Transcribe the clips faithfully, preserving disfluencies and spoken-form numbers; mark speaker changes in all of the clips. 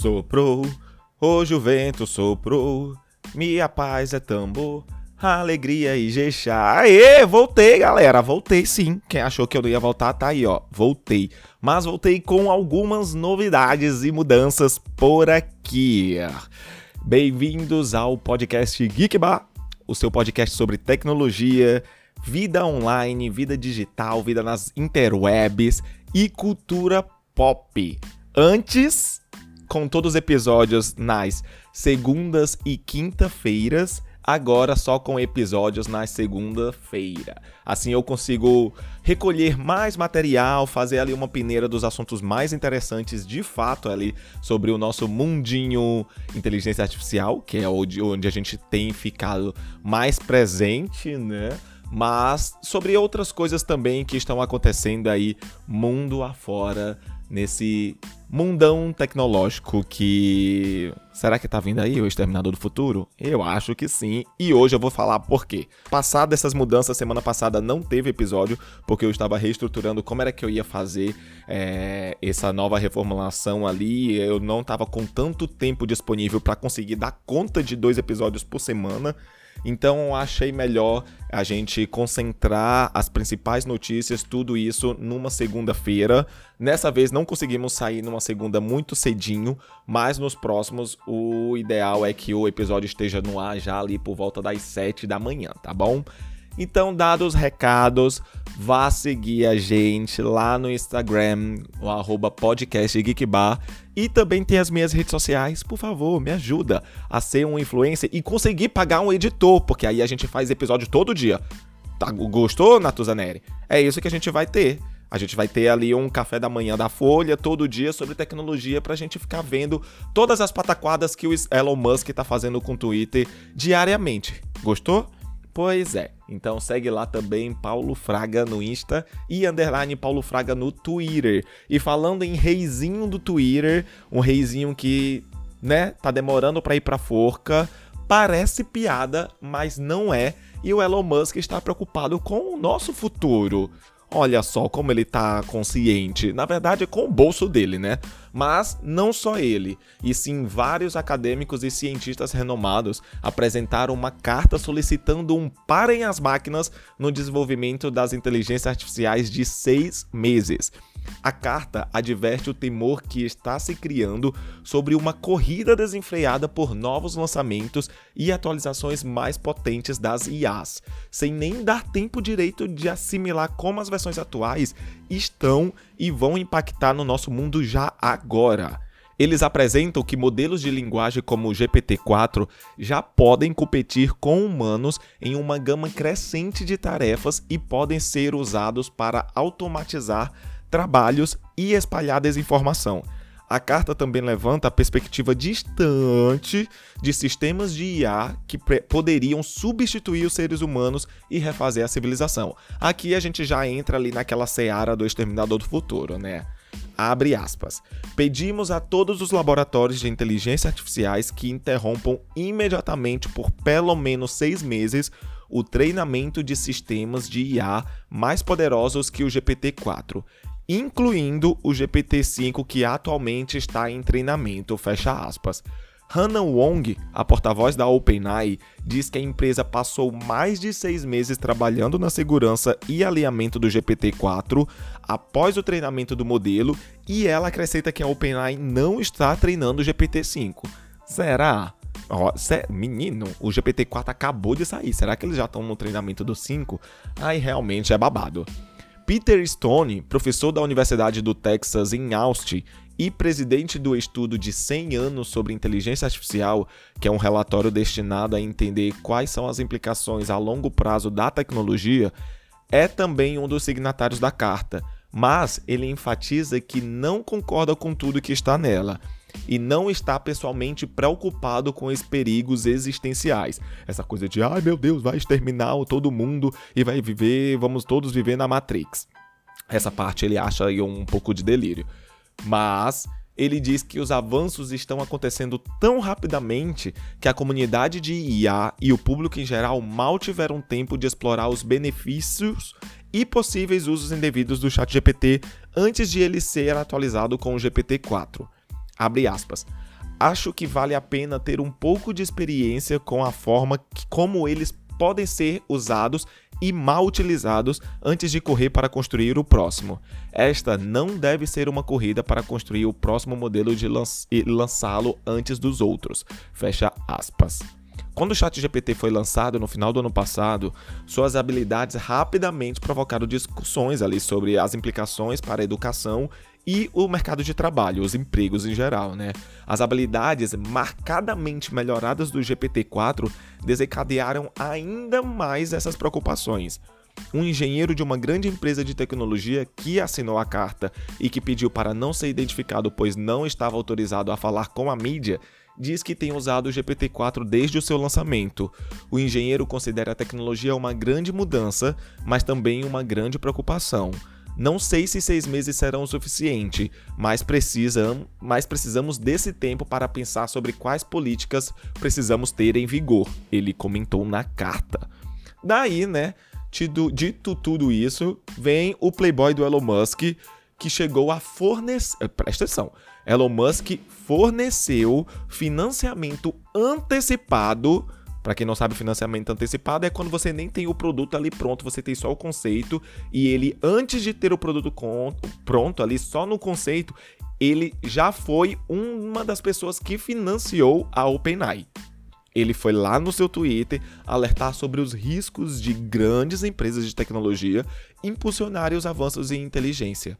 Speaker 1: soprou, hoje o vento soprou, minha paz é tambor, alegria e jexá. Aê, voltei, galera, voltei sim. Quem achou que eu não ia voltar, tá aí, ó, voltei. Mas voltei com algumas novidades e mudanças por aqui. Bem-vindos ao podcast Geekbar, o seu podcast sobre tecnologia, vida online, vida digital, vida nas interwebs e cultura pop. Antes, com todos os episódios nas segundas e quinta-feiras, agora só com episódios na segunda-feira. Assim eu consigo recolher mais material, fazer ali uma peneira dos assuntos mais interessantes de fato ali sobre o nosso mundinho inteligência artificial, que é onde a gente tem ficado mais presente, né? Mas sobre outras coisas também que estão acontecendo aí mundo afora, nesse mundão tecnológico que... Será que tá vindo aí o Exterminador do Futuro? Eu acho que sim, e hoje eu vou falar por quê. Passado essas mudanças, semana passada não teve episódio, porque eu estava reestruturando como era que eu ia fazer é, essa nova reformulação ali, eu não estava com tanto tempo disponível para conseguir dar conta de dois episódios por semana. Então eu achei melhor a gente concentrar as principais notícias, tudo isso numa segunda-feira. Nessa vez não conseguimos sair numa segunda muito cedinho, mas nos próximos o ideal é que o episódio esteja no ar já ali por volta das sete da manhã, tá bom? Então, dados os recados, vá seguir a gente lá no Instagram, o arroba podcast Geekbar. E também tem as minhas redes sociais. Por favor, me ajuda a ser um influencer e conseguir pagar um editor, porque aí a gente faz episódio todo dia. Tá, gostou, Natuzaneri? É isso que a gente vai ter. A gente vai ter ali um café da manhã da Folha todo dia sobre tecnologia pra gente ficar vendo todas as pataquadas que o Elon Musk tá fazendo com o Twitter diariamente. Gostou? Pois é, então segue lá também Paulo Fraga no Insta e underline Paulo Fraga no Twitter. E falando em reizinho do Twitter, um reizinho que, né, tá demorando pra ir pra forca, parece piada, mas não é, e o Elon Musk está preocupado com o nosso futuro. Olha só como ele tá consciente, na verdade é com o bolso dele, né? Mas não só ele, e sim vários acadêmicos e cientistas renomados apresentaram uma carta solicitando um parem as máquinas no desenvolvimento das inteligências artificiais de seis meses. A carta adverte o temor que está se criando sobre uma corrida desenfreada por novos lançamentos e atualizações mais potentes das I As, sem nem dar tempo direito de assimilar como as versões atuais estão e vão impactar no nosso mundo já agora. Eles apresentam que modelos de linguagem como o G P T quatro já podem competir com humanos em uma gama crescente de tarefas e podem ser usados para automatizar trabalhos e espalhar desinformação. A carta também levanta a perspectiva distante de sistemas de I A que poderiam substituir os seres humanos e refazer a civilização. Aqui a gente já entra ali naquela seara do Exterminador do Futuro, né? Abre aspas. Pedimos a todos os laboratórios de inteligência artificiais que interrompam imediatamente por pelo menos seis meses o treinamento de sistemas de I A mais poderosos que o G P T quatro, incluindo o G P T cinco que atualmente está em treinamento, fecha aspas. Hannah Wong, a porta-voz da OpenAI, diz que a empresa passou mais de seis meses trabalhando na segurança e alinhamento do G P T quatro após o treinamento do modelo, e ela acrescenta que a OpenAI não está treinando o G P T cinco. Será? Oh, menino, o G P T quatro acabou de sair, será que eles já estão no treinamento do cinco? Ai, realmente é babado. Peter Stone, professor da Universidade do Texas em Austin e presidente do estudo de cem anos sobre inteligência artificial, que é um relatório destinado a entender quais são as implicações a longo prazo da tecnologia, é também um dos signatários da carta, mas ele enfatiza que não concorda com tudo que está nela e não está pessoalmente preocupado com os perigos existenciais. Essa coisa de, ai meu Deus, vai exterminar todo mundo e vai viver, vamos todos viver na Matrix. Essa parte ele acha aí um pouco de delírio. Mas ele diz que os avanços estão acontecendo tão rapidamente que a comunidade de I A e o público em geral mal tiveram tempo de explorar os benefícios e possíveis usos indevidos do ChatGPT antes de ele ser atualizado com o G P T quatro. Abre aspas. acho que vale a pena ter um pouco de experiência com a forma que, como eles podem ser usados e mal utilizados antes de correr para construir o próximo. Esta não deve ser uma corrida para construir o próximo modelo de lanç- e lançá-lo antes dos outros. Fecha aspas. Quando o ChatGPT foi lançado no final do ano passado, suas habilidades rapidamente provocaram discussões ali sobre as implicações para a educação e o mercado de trabalho, os empregos em geral, né? As habilidades marcadamente melhoradas do G P T quatro desencadearam ainda mais essas preocupações. Um engenheiro de uma grande empresa de tecnologia que assinou a carta e que pediu para não ser identificado pois não estava autorizado a falar com a mídia, diz que tem usado o G P T quatro desde o seu lançamento. O engenheiro considera a tecnologia uma grande mudança, mas também uma grande preocupação. Não sei se seis meses serão o suficiente, mas, precisam, mas precisamos desse tempo para pensar sobre quais políticas precisamos ter em vigor, ele comentou na carta. Daí, né, tido, dito tudo isso, vem o playboy do Elon Musk, que chegou a fornecer... Presta atenção, Elon Musk forneceu financiamento antecipado. Para quem não sabe, financiamento antecipado é quando você nem tem o produto ali pronto, você tem só o conceito e ele, antes de ter o produto pronto ali, só no conceito, ele já foi uma das pessoas que financiou a OpenAI. Ele foi lá no seu Twitter alertar sobre os riscos de grandes empresas de tecnologia impulsionarem os avanços em inteligência.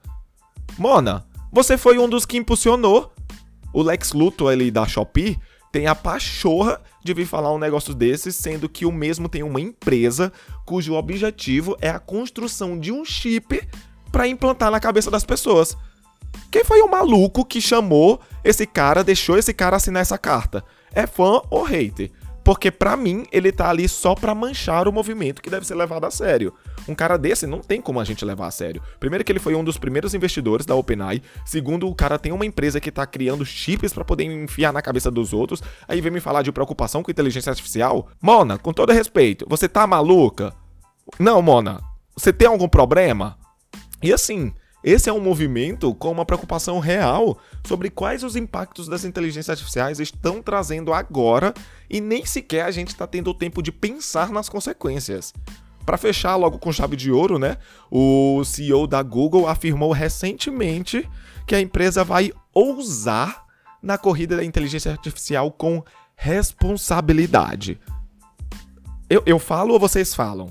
Speaker 1: Mona, você foi um dos que impulsionou. O Lex Luthor ali da Shopee tem a pachorra de vir falar um negócio desses, sendo que o mesmo tem uma empresa cujo objetivo é a construção de um chip para implantar na cabeça das pessoas. Quem foi o maluco que chamou esse cara, deixou esse cara assinar essa carta? É fã ou hater? Porque pra mim, ele tá ali só pra manchar o movimento que deve ser levado a sério. Um cara desse não tem como a gente levar a sério. Primeiro que ele foi um dos primeiros investidores da OpenAI. Segundo, o cara tem uma empresa que tá criando chips pra poder enfiar na cabeça dos outros. Aí vem me falar de preocupação com inteligência artificial. Mona, com todo respeito, você tá maluca? Não, Mona, você tem algum problema? E assim... Esse é um movimento com uma preocupação real sobre quais os impactos das inteligências artificiais estão trazendo agora e nem sequer a gente está tendo o tempo de pensar nas consequências. Para fechar logo com chave de ouro, né? O C E O da Google afirmou recentemente que a empresa vai ousar na corrida da inteligência artificial com responsabilidade. Eu, eu falo ou vocês falam?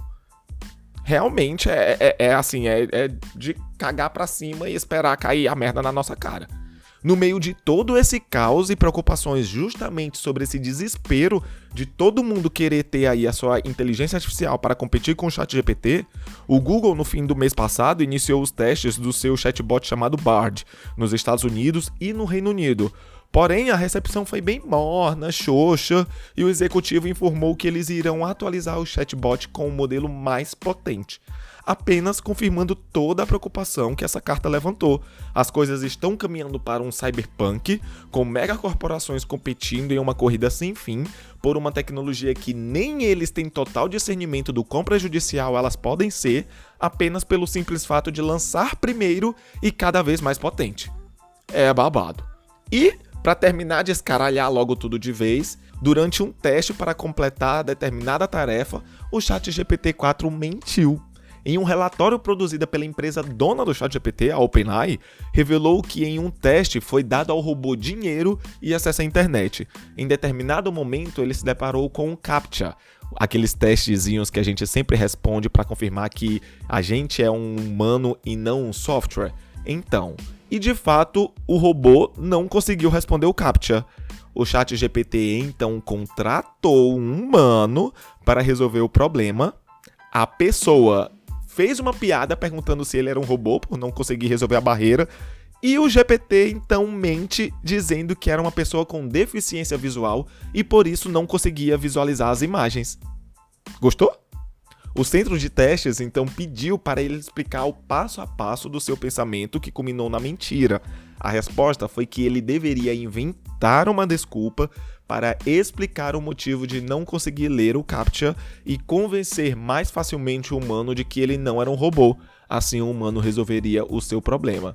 Speaker 1: Realmente é, é, é assim, é, é de cagar pra cima e esperar cair a merda na nossa cara. No meio de todo esse caos e preocupações justamente sobre esse desespero de todo mundo querer ter aí a sua inteligência artificial para competir com o ChatGPT, o Google, no fim do mês passado, iniciou os testes do seu chatbot chamado Bard, nos Estados Unidos e no Reino Unido. Porém, a recepção foi bem morna, xoxa, e o executivo informou que eles irão atualizar o chatbot com um modelo mais potente, apenas confirmando toda a preocupação que essa carta levantou. As coisas estão caminhando para um cyberpunk, com megacorporações competindo em uma corrida sem fim, por uma tecnologia que nem eles têm total discernimento do quão prejudicial elas podem ser, apenas pelo simples fato de lançar primeiro e cada vez mais potente. É babado. E... para terminar de escaralhar logo tudo de vez, durante um teste para completar determinada tarefa, o ChatGPT quatro mentiu. Em um relatório produzido pela empresa dona do ChatGPT, a OpenAI, revelou que em um teste foi dado ao robô dinheiro e acesso à internet. Em determinado momento, ele se deparou com um CAPTCHA, aqueles testezinhos que a gente sempre responde para confirmar que a gente é um humano e não um software. Então... E de fato, o robô não conseguiu responder o CAPTCHA. O ChatGPT então contratou um humano para resolver o problema. A pessoa fez uma piada perguntando se ele era um robô por não conseguir resolver a barreira. E o G P T então mente dizendo que era uma pessoa com deficiência visual e por isso não conseguia visualizar as imagens. Gostou? O centro de testes, então, pediu para ele explicar o passo a passo do seu pensamento que culminou na mentira. A resposta foi que ele deveria inventar uma desculpa para explicar o motivo de não conseguir ler o CAPTCHA e convencer mais facilmente o humano de que ele não era um robô. Assim, o humano resolveria o seu problema.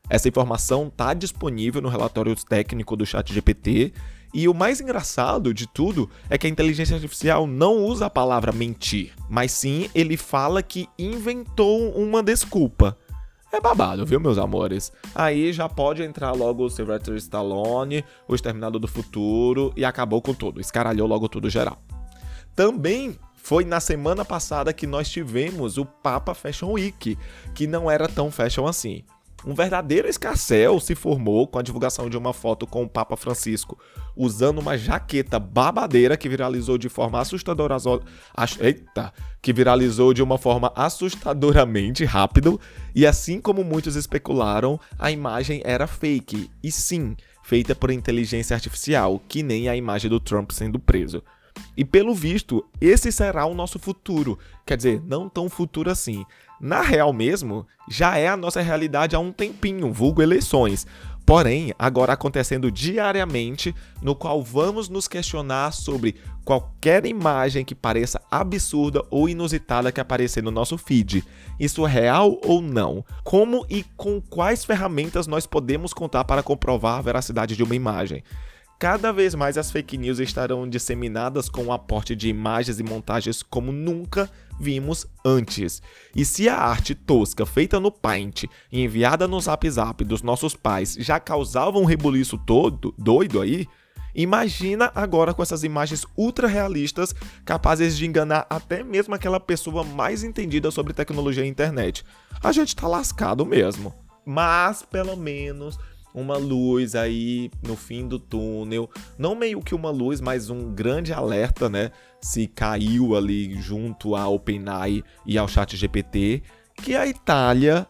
Speaker 1: Essa informação está disponível no relatório técnico do ChatGPT. E o mais engraçado de tudo é que a inteligência artificial não usa a palavra mentir, mas sim ele fala que inventou uma desculpa. É babado, viu, meus amores? Aí já pode entrar logo o Sylvester Stallone, o Exterminador do Futuro, e acabou com tudo, escaralhou logo tudo geral. Também foi na semana passada que nós tivemos o Papa Fashion Week, que não era tão fashion assim. Um verdadeiro escarcéu se formou com a divulgação de uma foto com o Papa Francisco usando uma jaqueta babadeira que viralizou de forma assustadora... Eita! Que viralizou de uma forma assustadoramente rápido, e assim como muitos especularam, a imagem era fake, e sim, feita por inteligência artificial, que nem a imagem do Trump sendo preso. E pelo visto, esse será o nosso futuro. Quer dizer, não tão futuro assim. Na real mesmo, já é a nossa realidade há um tempinho, vulgo eleições. Porém, agora acontecendo diariamente, no qual vamos nos questionar sobre qualquer imagem que pareça absurda ou inusitada que aparecer no nosso feed. Isso é real ou não? Como e com quais ferramentas nós podemos contar para comprovar a veracidade de uma imagem? Cada vez mais as fake news estarão disseminadas com o aporte de imagens e montagens como nunca vimos antes. E se a arte tosca feita no Paint e enviada no Zap Zap dos nossos pais já causava um rebuliço todo doido aí, imagina agora com essas imagens ultra realistas capazes de enganar até mesmo aquela pessoa mais entendida sobre tecnologia e internet. A gente tá lascado mesmo. Mas pelo menos uma luz aí no fim do túnel, não meio que uma luz, mas um grande alerta, né? Se caiu ali junto à OpenAI e ao ChatGPT, que a Itália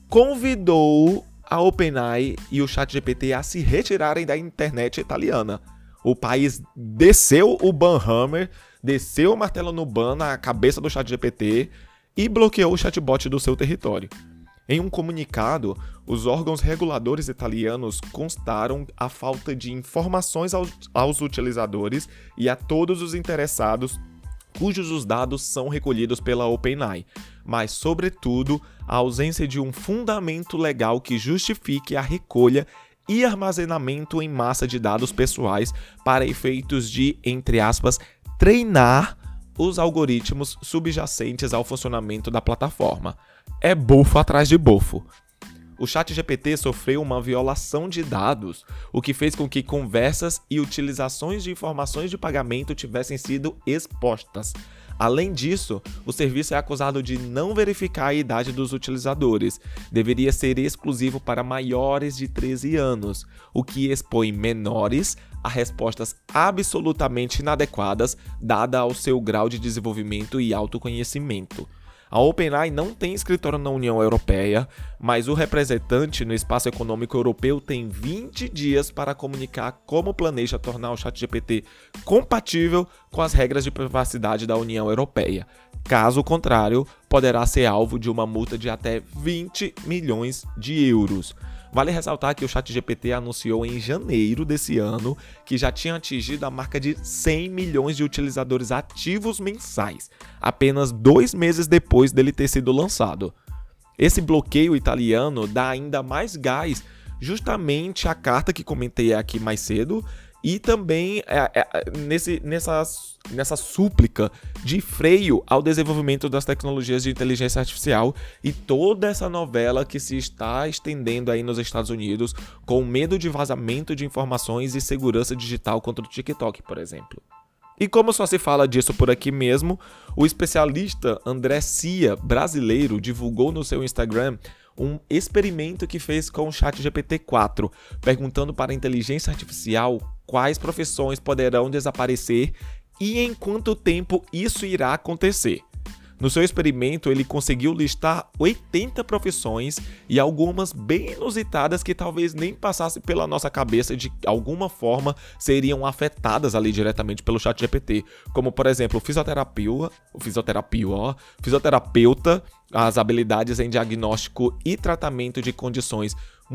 Speaker 1: convidou a OpenAI e o ChatGPT a se retirarem da internet italiana. O país desceu o banhammer, desceu o martelo no ban na cabeça do ChatGPT e bloqueou o chatbot do seu território. Em um comunicado, os órgãos reguladores italianos constaram a falta de informações aos, aos utilizadores e a todos os interessados cujos os dados são recolhidos pela OpenAI, mas, sobretudo, a ausência de um fundamento legal que justifique a recolha e armazenamento em massa de dados pessoais para efeitos de, entre aspas, treinar os algoritmos subjacentes ao funcionamento da plataforma. É bofo atrás de bofo. O ChatGPT sofreu uma violação de dados, o que fez com que conversas e utilizações de informações de pagamento tivessem sido expostas. Além disso, o serviço é acusado de não verificar a idade dos utilizadores. Deveria ser exclusivo para maiores de treze anos, o que expõe menores a respostas absolutamente inadequadas, dada ao seu grau de desenvolvimento e autoconhecimento. A OpenAI não tem escritório na União Europeia, mas o representante no Espaço Econômico Europeu tem vinte dias para comunicar como planeja tornar o ChatGPT compatível com as regras de privacidade da União Europeia. Caso contrário, poderá ser alvo de uma multa de até vinte milhões de euros. Vale ressaltar que o ChatGPT anunciou em janeiro desse ano que já tinha atingido a marca de cem milhões de utilizadores ativos mensais, apenas dois meses depois dele ter sido lançado. Esse bloqueio italiano dá ainda mais gás justamente à carta que comentei aqui mais cedo e também é, é, nesse, nessa, nessa súplica de freio ao desenvolvimento das tecnologias de inteligência artificial e toda essa novela que se está estendendo aí nos Estados Unidos com medo de vazamento de informações e segurança digital contra o TikTok, por exemplo. E como só se fala disso por aqui mesmo, o especialista André Cia, brasileiro, divulgou no seu Instagram um experimento que fez com o ChatGPT quatro, perguntando para a inteligência artificial quais profissões poderão desaparecer e em quanto tempo isso irá acontecer. No seu experimento, ele conseguiu listar oitenta profissões e algumas bem inusitadas que talvez nem passassem pela nossa cabeça de alguma forma seriam afetadas ali diretamente pelo ChatGPT, como por exemplo o fisioterapeuta, o fisioterapia, ó, fisioterapeuta, as habilidades em diagnóstico e tratamento de condições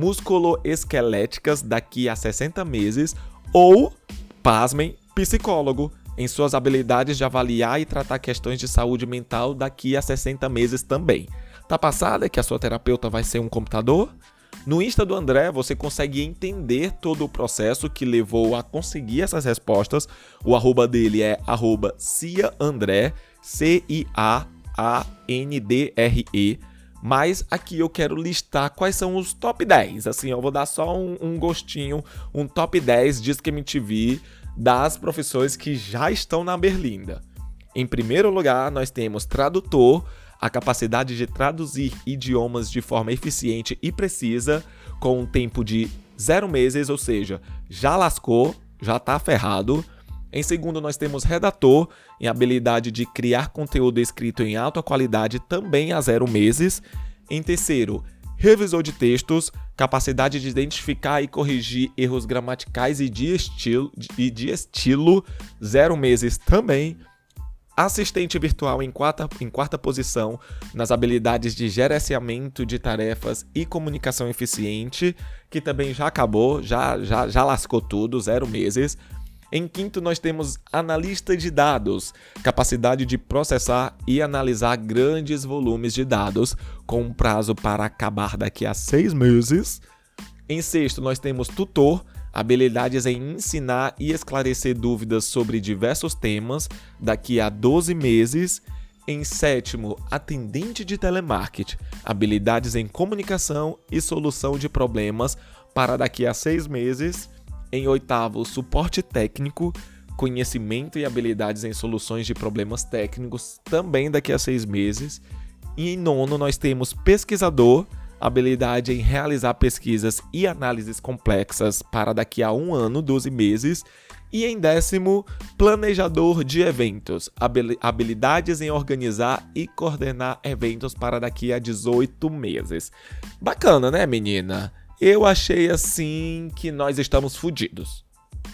Speaker 1: musculoesqueléticas daqui a sessenta meses ou, pasmem, psicólogo, em suas habilidades de avaliar e tratar questões de saúde mental daqui a sessenta meses também. Tá passada que a sua terapeuta vai ser um computador? No Insta do André, você consegue entender todo o processo que levou a conseguir essas respostas. O arroba dele é arroba ciaandre, C I A A N D R E. Mas aqui eu quero listar quais são os top dez. Assim, eu vou dar só um, um gostinho, um top dez Disque M T V das profissões que já estão na berlinda. Em primeiro lugar, nós temos tradutor, a capacidade de traduzir idiomas de forma eficiente e precisa, com um tempo de zero meses, ou seja, já lascou, já tá ferrado. Em segundo, nós temos redator, em habilidade de criar conteúdo escrito em alta qualidade, também a zero meses. Em terceiro, revisor de textos, capacidade de identificar e corrigir erros gramaticais e de estilo, e de estilo zero meses também. Assistente virtual em quarta, em quarta posição, nas habilidades de gerenciamento de tarefas e comunicação eficiente, que também já acabou, já, já, já lascou tudo, zero meses. Em quinto, nós temos analista de dados, capacidade de processar e analisar grandes volumes de dados, com um prazo para acabar daqui a seis meses. Em sexto, nós temos tutor, habilidades em ensinar e esclarecer dúvidas sobre diversos temas, daqui a doze meses. Em sétimo, atendente de telemarketing, habilidades em comunicação e solução de problemas, para daqui a seis meses. Em oitavo, suporte técnico, conhecimento e habilidades em soluções de problemas técnicos, também daqui a seis meses. E em nono, nós temos pesquisador, habilidade em realizar pesquisas e análises complexas, para daqui a um ano, doze meses. E em décimo, planejador de eventos, habilidades em organizar e coordenar eventos, para daqui a dezoito meses. Bacana, né, menina? Eu achei assim que nós estamos fodidos.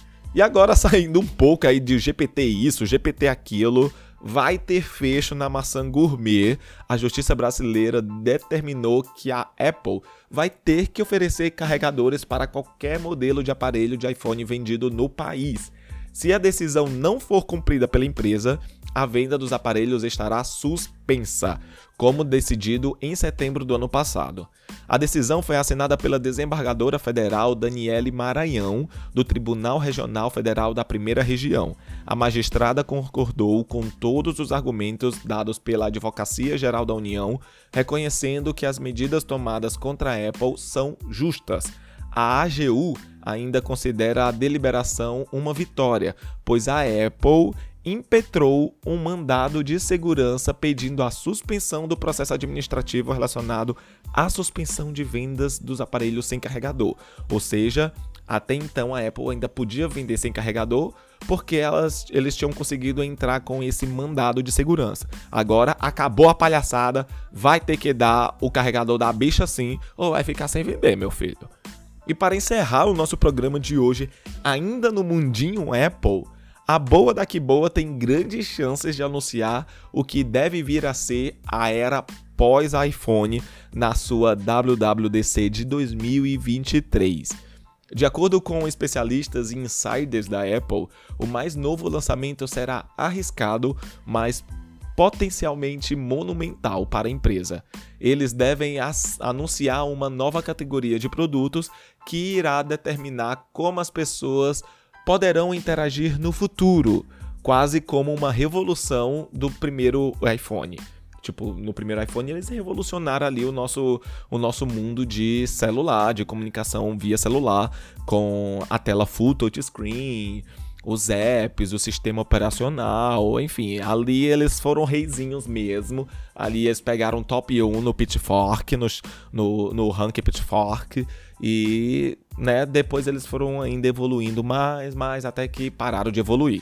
Speaker 1: E agora, saindo um pouco aí de G P T isso, G P T aquilo, vai ter fecho na maçã gourmet. A justiça brasileira determinou que a Apple vai ter que oferecer carregadores para qualquer modelo de aparelho de iPhone vendido no país. Se a decisão não for cumprida pela empresa, a venda dos aparelhos estará suspensa, como decidido em setembro do ano passado. A decisão foi assinada pela desembargadora federal Daniele Maranhão, do Tribunal Regional Federal da Primeira Região. A magistrada concordou com todos os argumentos dados pela Advocacia Geral da União, reconhecendo que as medidas tomadas contra a Apple são justas. A A G U ainda considera a deliberação uma vitória, pois a Apple impetrou um mandado de segurança pedindo a suspensão do processo administrativo relacionado à suspensão de vendas dos aparelhos sem carregador. Ou seja, até então a Apple ainda podia vender sem carregador porque elas, eles tinham conseguido entrar com esse mandado de segurança. Agora acabou a palhaçada, vai ter que dar o carregador da bicha sim ou vai ficar sem vender, meu filho. E para encerrar o nosso programa de hoje, ainda no mundinho Apple, a boa da que boa tem grandes chances de anunciar o que deve vir a ser a era pós-iPhone na sua W W D C de dois mil e vinte e três. De acordo com especialistas e insiders da Apple, o mais novo lançamento será arriscado, mas potencialmente monumental para a empresa. Eles devem anunciar uma nova categoria de produtos que irá determinar como as pessoas poderão interagir no futuro, quase como uma revolução do primeiro iPhone. Tipo, no primeiro iPhone eles revolucionaram ali o nosso, o nosso mundo de celular, de comunicação via celular, com a tela full touchscreen, os apps, o sistema operacional, enfim, ali eles foram reizinhos mesmo. Ali eles pegaram top um no Pitchfork, no, no, no ranking Pitchfork, e né, depois eles foram ainda evoluindo mais, mais, até que pararam de evoluir.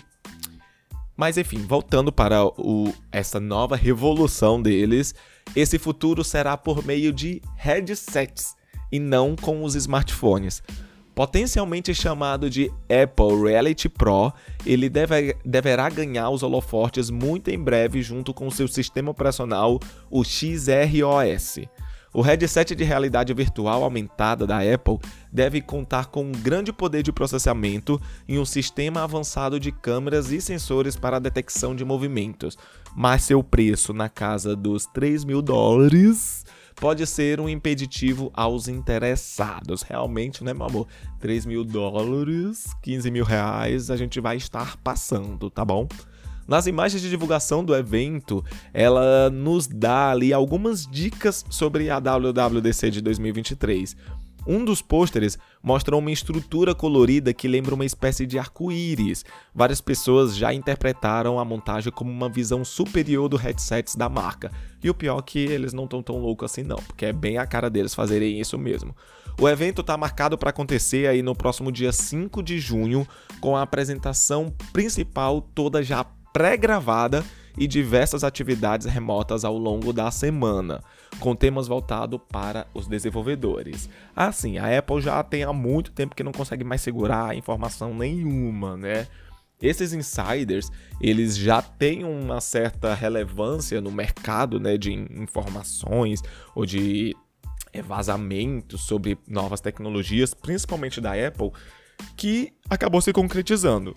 Speaker 1: Mas enfim, voltando para o, essa nova revolução deles, esse futuro será por meio de headsets e não com os smartphones. Potencialmente chamado de Apple Reality Pro, ele deve, deverá ganhar os holofotes muito em breve junto com seu sistema operacional, o X R O S. O headset de realidade virtual aumentada da Apple deve contar com um grande poder de processamento e um sistema avançado de câmeras e sensores para a detecção de movimentos, mas seu preço na casa dos três mil dólares pode ser um impeditivo aos interessados. Realmente, né, meu amor? três mil dólares, quinze mil reais, a gente vai estar passando, tá bom? Nas imagens de divulgação do evento, ela nos dá ali algumas dicas sobre a W W D C de dois mil e vinte e três. Um dos pôsteres mostra uma estrutura colorida que lembra uma espécie de arco-íris. Várias pessoas já interpretaram a montagem como uma visão superior do headsets da marca. E o pior é que eles não estão tão loucos assim não, porque é bem a cara deles fazerem isso mesmo. O evento está marcado para acontecer aí no próximo dia cinco de junho, com a apresentação principal toda já pré-gravada e diversas atividades remotas ao longo da semana, com temas voltados para os desenvolvedores. Assim, a Apple já tem há muito tempo que não consegue mais segurar informação nenhuma, né? Esses insiders, eles já têm uma certa relevância no mercado, né, de informações ou de vazamentos sobre novas tecnologias, principalmente da Apple, que acabou se concretizando.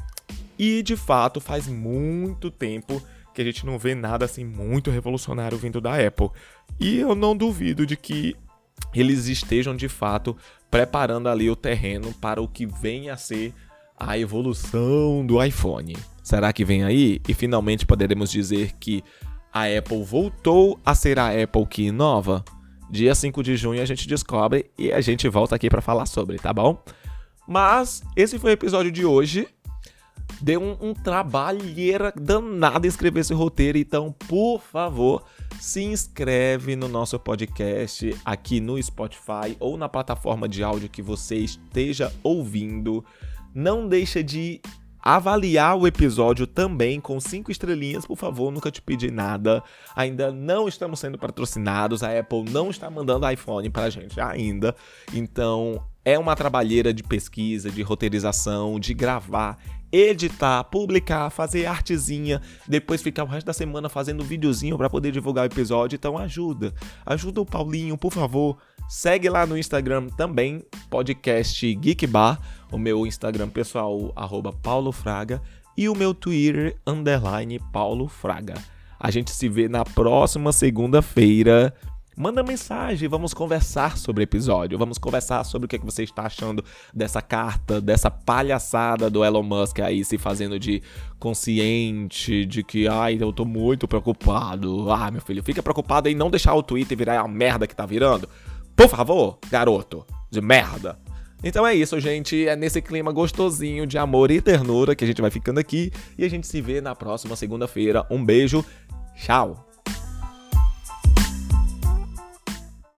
Speaker 1: E, de fato, faz muito tempo que a gente não vê nada assim muito revolucionário vindo da Apple. E eu não duvido de que eles estejam, de fato, preparando ali o terreno para o que vem a ser a evolução do iPhone. Será que vem aí? E finalmente poderemos dizer que a Apple voltou a ser a Apple que inova? Dia cinco de junho a gente descobre e a gente volta aqui para falar sobre, tá bom? Mas esse foi o episódio de hoje. Deu um, um trabalheira danada escrever esse roteiro, então, por favor, se inscreve no nosso podcast aqui no Spotify ou na plataforma de áudio que você esteja ouvindo. Não deixa de avaliar o episódio também com cinco estrelinhas, por favor, nunca te pedi nada. Ainda não estamos sendo patrocinados, a Apple não está mandando iPhone pra gente ainda, então é uma trabalheira de pesquisa, de roteirização, de gravar, editar, publicar, fazer artezinha, depois ficar o resto da semana fazendo videozinho para poder divulgar o episódio. Então ajuda, ajuda o Paulinho, por favor. Segue lá no Instagram também, podcast Geek Bar, o meu Instagram pessoal, arroba Paulo Fraga, e o meu Twitter, underline Paulo Fraga. A gente se vê na próxima segunda-feira. Manda mensagem, vamos conversar sobre o episódio, vamos conversar sobre o que, é que você está achando dessa carta, dessa palhaçada do Elon Musk aí se fazendo de consciente, de que, ai, eu tô muito preocupado. Ah, meu filho, fica preocupado em não deixar o Twitter virar a merda que tá virando. Por favor, garoto, de merda. Então é isso, gente, é nesse clima gostosinho de amor e ternura que a gente vai ficando aqui e a gente se vê na próxima segunda-feira. Um beijo, tchau!